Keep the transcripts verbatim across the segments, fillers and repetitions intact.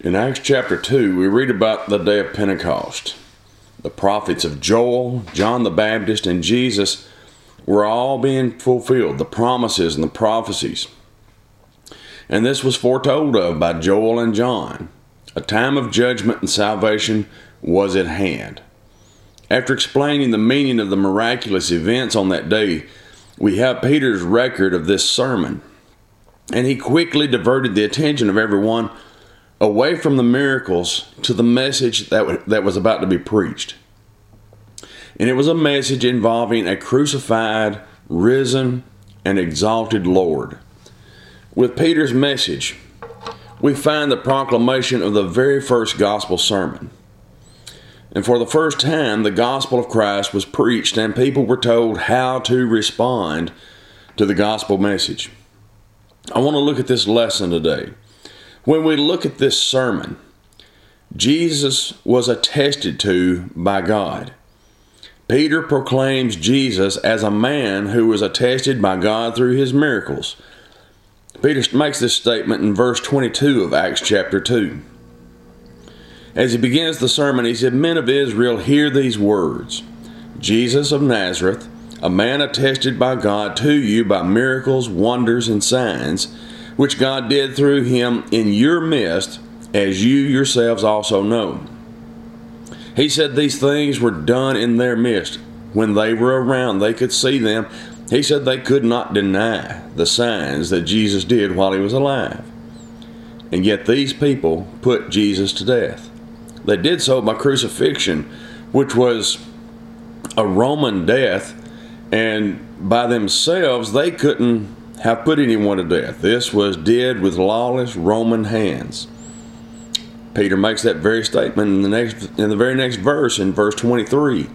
In Acts chapter two, we read about the day of Pentecost. The prophets of Joel, John the Baptist, and Jesus were all being fulfilled, the promises and the prophecies. And this was foretold of by Joel and John. A time of judgment and salvation was at hand. After explaining the meaning of the miraculous events on that day, we have Peter's record of this sermon. And he quickly diverted the attention of everyone away from the miracles to the message that, w- that was about to be preached. And it was a message involving a crucified, risen, and exalted Lord. With Peter's message, we find the proclamation of the very first gospel sermon. And for the first time, the gospel of Christ was preached, and people were told how to respond to the gospel message. I want to look at this lesson today. When we look at this sermon, Jesus was attested to by God. Peter proclaims Jesus as a man who was attested by God through his miracles. Peter makes this statement in verse twenty-two of Acts chapter two. As he begins the sermon, he said, "Men of Israel, hear these words. Jesus of Nazareth, a man attested by God to you by miracles, wonders, and signs, which God did through him in your midst, as you yourselves also know." He said these things were done in their midst. When they were around, they could see them. He said they could not deny the signs that Jesus did while he was alive. And yet these people put Jesus to death. They did so by crucifixion, which was a Roman death, and by themselves they couldn't have put anyone to death. This was did with lawless Roman hands. Peter makes that very statement in the next, in the very next verse, in verse twenty-three.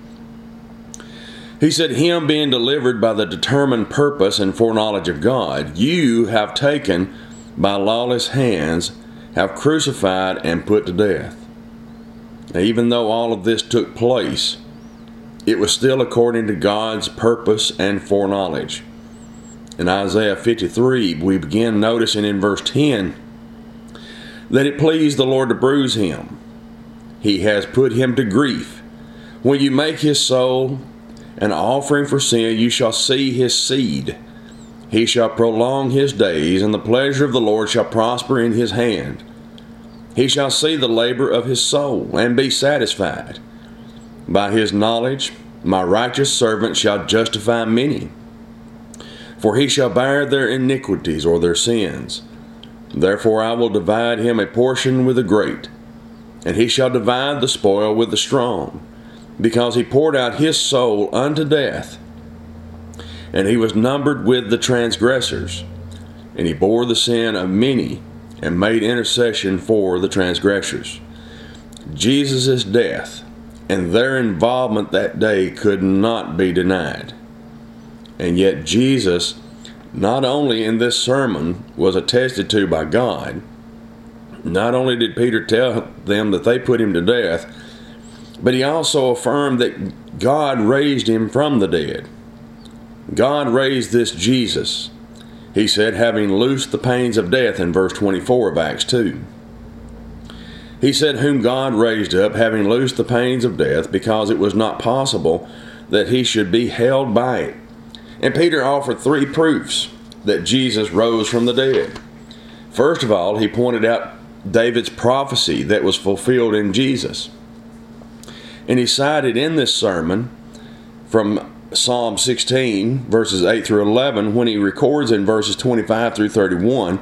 He said, "Him being delivered by the determined purpose and foreknowledge of God, you have taken by lawless hands, have crucified and put to death." Now, even though all of this took place, it was still according to God's purpose and foreknowledge. In Isaiah fifty-three, we begin noticing in verse ten that it pleased the Lord to bruise him. He has put him to grief. When you make his soul an offering for sin, you shall see his seed. He shall prolong his days, and the pleasure of the Lord shall prosper in his hand. He shall see the labor of his soul, and be satisfied. By his knowledge my righteous servant shall justify many, for he shall bear their iniquities or their sins. Therefore I will divide him a portion with the great, and he shall divide the spoil with the strong, because he poured out his soul unto death, and he was numbered with the transgressors, and he bore the sin of many, and made intercession for the transgressors. Jesus' death and their involvement that day could not be denied. And yet Jesus, not only in this sermon, was attested to by God. Not only did Peter tell them that they put him to death, but he also affirmed that God raised him from the dead. God raised this Jesus, he said, having loosed the pains of death in verse twenty-four of Acts two. He said, whom God raised up, having loosed the pains of death, because it was not possible that he should be held by it. And Peter offered three proofs that Jesus rose from the dead. First of all, he pointed out David's prophecy that was fulfilled in Jesus. And he cited in this sermon from Psalm sixteen, verses eight through eleven, when he records in verses twenty-five through thirty-one,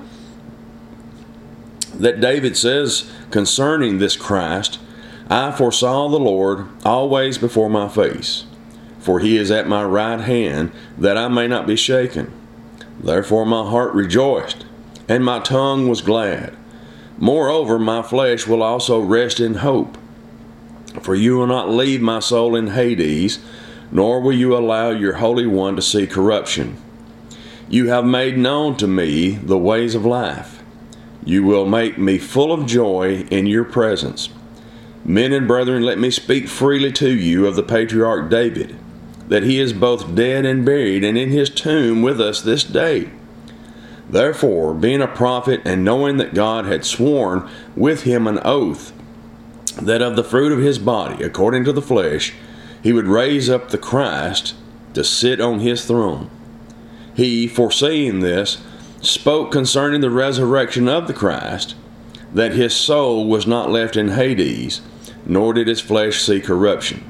that David says concerning this Christ, I foresaw the Lord always before my face, for he is at my right hand, that I may not be shaken. Therefore my heart rejoiced, and my tongue was glad. Moreover, my flesh will also rest in hope. For you will not leave my soul in Hades, nor will you allow your Holy One to see corruption. You have made known to me the ways of life. You will make me full of joy in your presence. Men and brethren, let me speak freely to you of the patriarch David, that he is both dead and buried, and in his tomb with us this day. Therefore, being a prophet, and knowing that God had sworn with him an oath, that of the fruit of his body, according to the flesh, he would raise up the Christ to sit on his throne. He, foreseeing this, spoke concerning the resurrection of the Christ, that his soul was not left in Hades, nor did his flesh see corruption.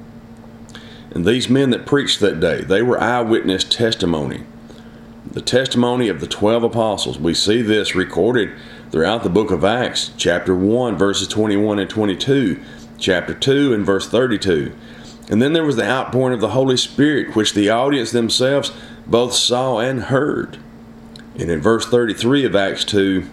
And these men that preached that day, they were eyewitness testimony. The testimony of the twelve apostles. We see this recorded throughout the book of Acts, chapter one, verses twenty-one and twenty-two, chapter two and verse thirty-two. And then there was the outpouring of the Holy Spirit, which the audience themselves both saw and heard. And in verse thirty-three of Acts two,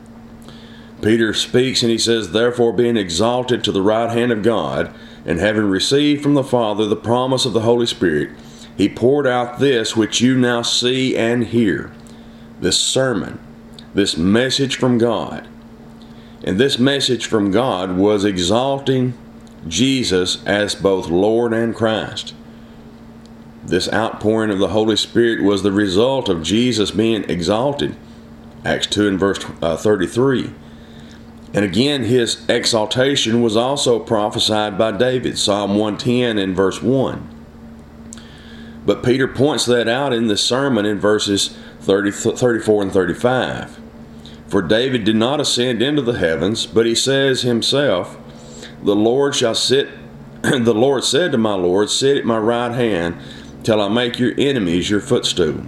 Peter speaks and he says, Therefore, being exalted to the right hand of God, and having received from the Father the promise of the Holy Spirit, he poured out this which you now see and hear, this sermon, this message from God. And this message from God was exalting Jesus as both Lord and Christ. This outpouring of the Holy Spirit was the result of Jesus being exalted. Acts two and verse thirty-three. And again, his exaltation was also prophesied by David, Psalm one ten and verse one. But Peter points that out in the sermon in verses thirty, thirty-four and thirty-five. For David did not ascend into the heavens, but he says himself, The Lord shall sit, the Lord said to my Lord, Sit at my right hand, till I make your enemies your footstool.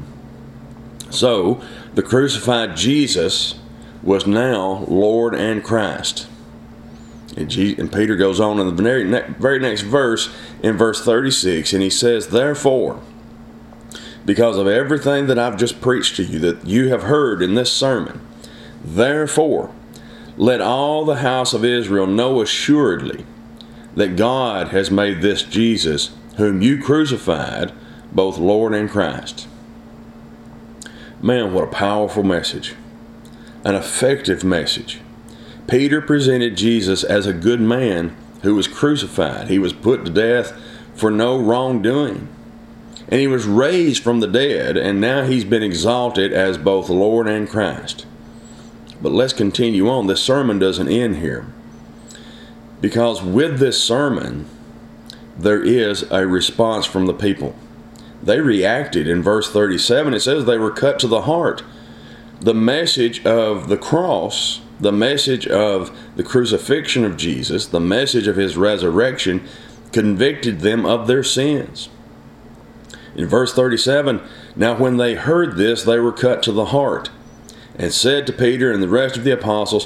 So, the crucified Jesus was now Lord and Christ. And, Jesus, and Peter goes on in the very, ne- very next verse, in verse thirty-six, and he says, Therefore, because of everything that I've just preached to you, that you have heard in this sermon, therefore, let all the house of Israel know assuredly that God has made this Jesus, whom you crucified, both Lord and Christ. Man, what a powerful message. An effective message. Peter presented Jesus as a good man who was crucified. He was put to death for no wrongdoing. And he was raised from the dead, and now he's been exalted as both Lord and Christ. But let's continue on. This sermon doesn't end here. Because with this sermon, there is a response from the people. They reacted. In verse thirty-seven, it says they were cut to the heart. The message of the cross, the message of the crucifixion of Jesus, the message of his resurrection, convicted them of their sins. In verse thirty-seven, Now when they heard this, they were cut to the heart, and said to Peter and the rest of the apostles,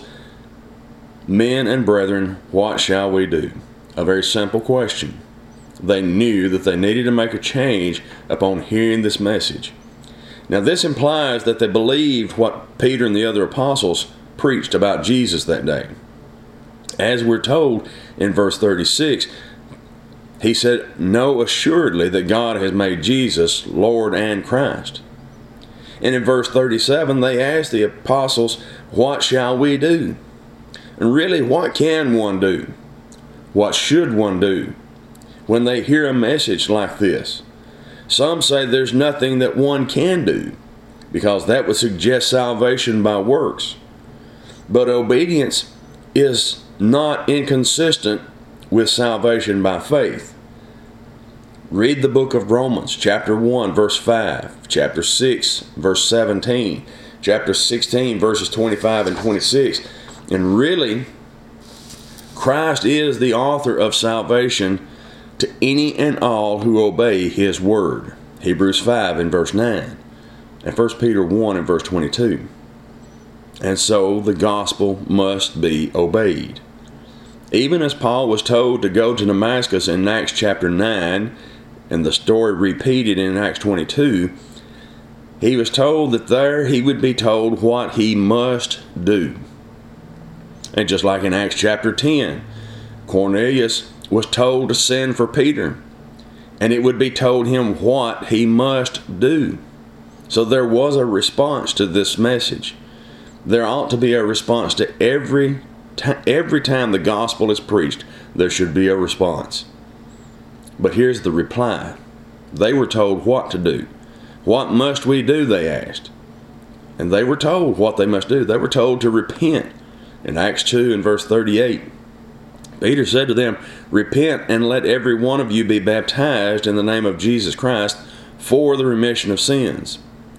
Men and brethren, what shall we do? A very simple question. They knew that they needed to make a change upon hearing this message. Now this implies that they believed what Peter and the other apostles preached about Jesus that day. As we're told in verse thirty-six, he said, Know assuredly that God has made Jesus Lord and Christ. And in verse thirty-seven, they asked the apostles, What shall we do? And really, what can one do? What should one do when they hear a message like this? Some say there's nothing that one can do, because that would suggest salvation by works. But obedience is not inconsistent with salvation by faith. Read the book of Romans, chapter one, verse five, chapter six, verse seventeen, chapter sixteen, verses twenty-five and twenty-six. And really, Christ is the author of salvation to any and all who obey his word. Hebrews five and verse nine, and First Peter one and verse twenty-two. And so the gospel must be obeyed. Even as Paul was told to go to Damascus in Acts chapter nine, and the story repeated in Acts twenty-two, he was told that there he would be told what he must do. And just like in Acts chapter ten, Cornelius was told to send for Peter, and it would be told him what he must do. So there was a response to this message. There ought to be a response to every t- every time the gospel is preached. There should be a response. But here's the reply. They were told what to do. What must we do, they asked. And they were told what they must do. They were told to repent. In Acts two and verse thirty-eight, Peter said to them, "Repent and let every one of you be baptized in the name of Jesus Christ for the remission of sins.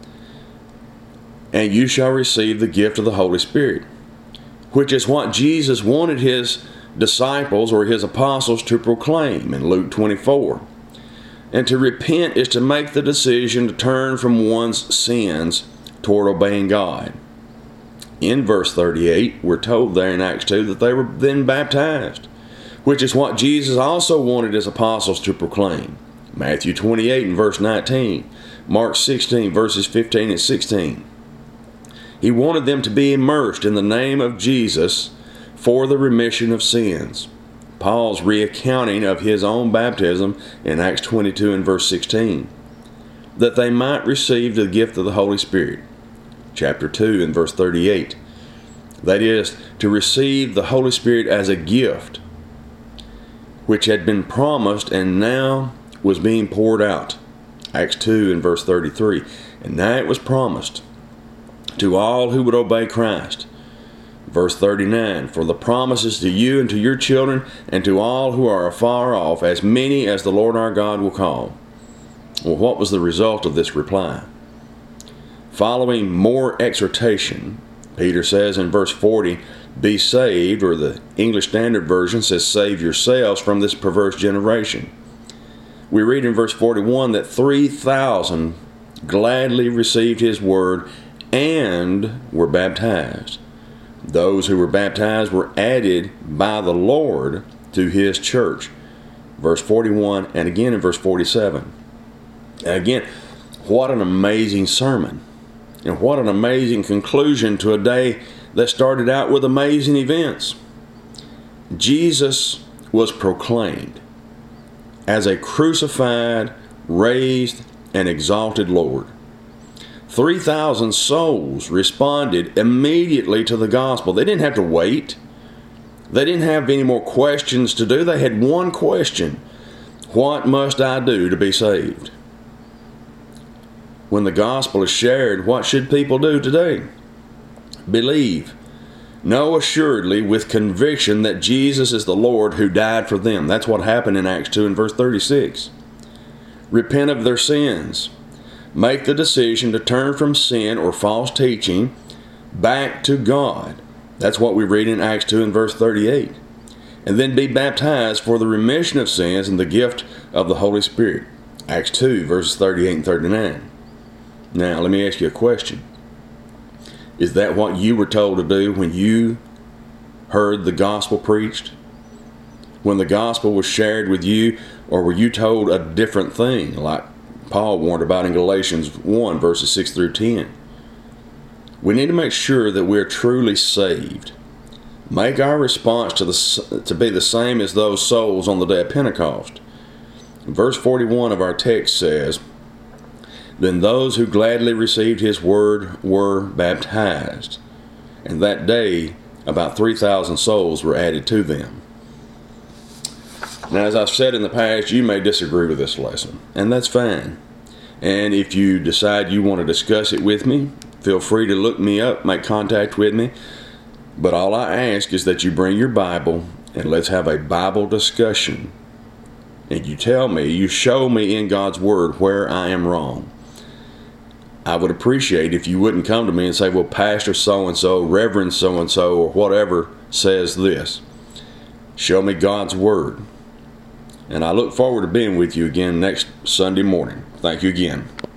And you shall receive the gift of the Holy Spirit," which is what Jesus wanted his disciples or his apostles to proclaim in Luke twenty-four. And to repent is to make the decision to turn from one's sins toward obeying God. In verse thirty-eight, we're told there in Acts two that they were then baptized, which is what Jesus also wanted his apostles to proclaim. Matthew twenty-eight and verse nineteen, Mark sixteen verses fifteen and sixteen. He wanted them to be immersed in the name of Jesus for the remission of sins. Paul's recounting of his own baptism in Acts twenty-two and verse sixteen, that they might receive the gift of the Holy Spirit. Chapter two and verse thirty-eight, that is, to receive the Holy Spirit as a gift, which had been promised and now was being poured out. Acts two and verse thirty-three, and now it was promised to all who would obey Christ. Verse thirty-nine, for the promises to you and to your children and to all who are afar off, as many as the Lord our God will call. Well, what was the result of this reply? Following more exhortation, Peter says in verse forty, be saved, or the English Standard Version says, save yourselves from this perverse generation. We read in verse forty-one that three thousand gladly received his word and were baptized. Those who were baptized were added by the Lord to his church. Verse forty-one and again in verse forty-seven. Again, what an amazing sermon. And what an amazing conclusion to a day that started out with amazing events. Jesus was proclaimed as a crucified, raised, and exalted Lord. three thousand souls responded immediately to the gospel. They didn't have to wait. They didn't have any more questions to do. They had one question. What must I do to be saved? When the gospel is shared, what should people do today? Believe. Know assuredly with conviction that Jesus is the Lord who died for them. That's what happened in Acts two and verse thirty-six. Repent of their sins. Make the decision to turn from sin or false teaching back to God. That's what we read in Acts two and verse thirty-eight. And then be baptized for the remission of sins and the gift of the Holy Spirit. Acts two verses thirty-eight and thirty-nine. Now, let me ask you a question. Is that what you were told to do when you heard the gospel preached? When the gospel was shared with you, or were you told a different thing, like Paul warned about in Galatians one, verses six through ten? We need to make sure that we're truly saved. Make our response to, the, to be the same as those souls on the day of Pentecost. Verse forty-one of our text says, then those who gladly received his word were baptized. And that day, about three thousand souls were added to them. Now, as I've said in the past, you may disagree with this lesson, and that's fine. And if you decide you want to discuss it with me, feel free to look me up, make contact with me. But all I ask is that you bring your Bible and let's have a Bible discussion. And you tell me, you show me in God's Word where I am wrong. I would appreciate if you wouldn't come to me and say, well, Pastor so-and-so, Reverend so-and-so, or whatever says this. Show me God's Word. And I look forward to being with you again next Sunday morning. Thank you again.